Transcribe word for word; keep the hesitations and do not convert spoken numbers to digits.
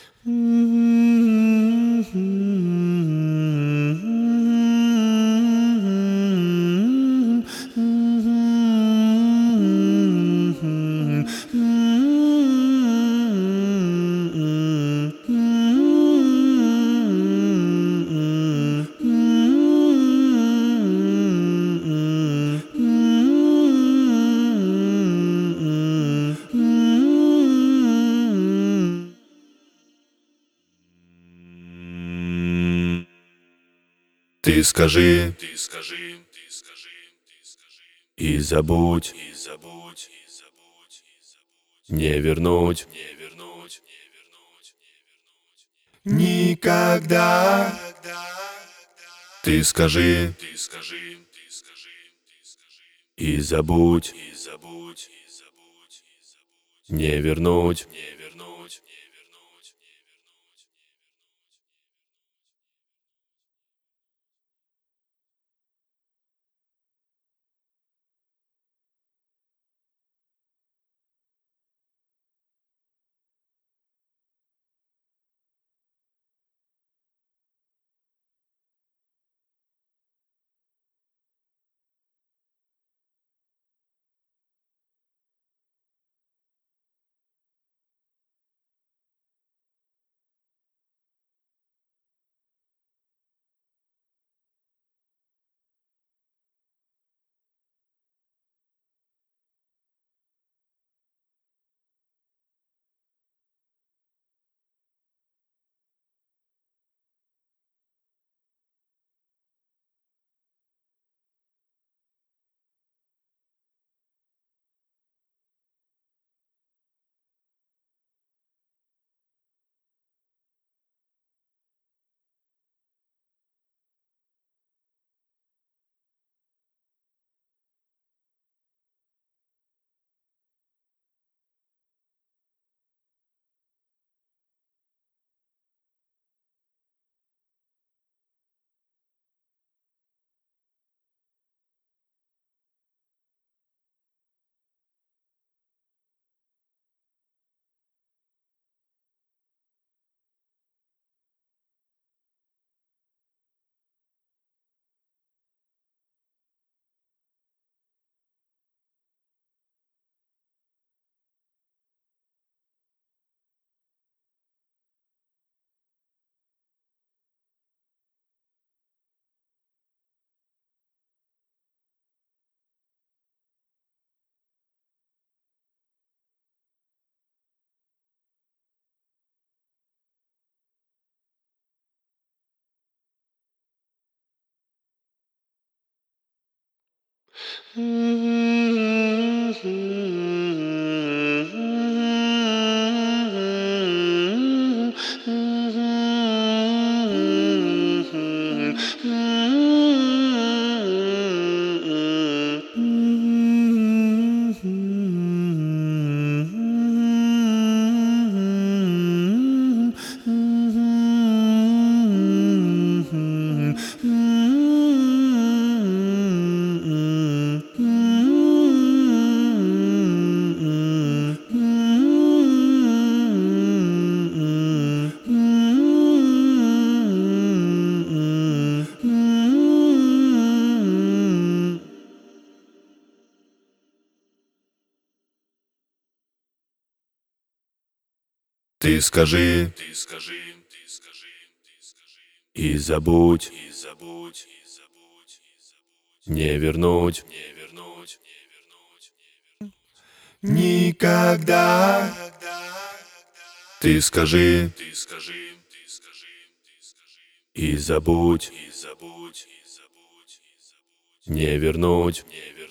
Ты скажи, ты скажи, ты скажи, ты скажи, и забудь, и забудь, и забудь, и забудь, не вернуть, не вернуть, не вернуть, не вернуть, никогда. Ты скажи, ты скажи, ты скажи, ты скажи, и забудь, и забудь, и забудь, и забудь, не вернуть, не вернуть, не вернуть, не вернуть. Ты скажи, ты скажи, ты скажи, ты скажи, и забудь, и забудь, и забудь, и забудь, не вернуть, не вернуть, не вернуть, не вернуть, никогда. Ты скажи, ты скажи, ты скажи, ты скажи, и забудь, и забудь, и забудь, и забудь, не вернуть, не вернуть.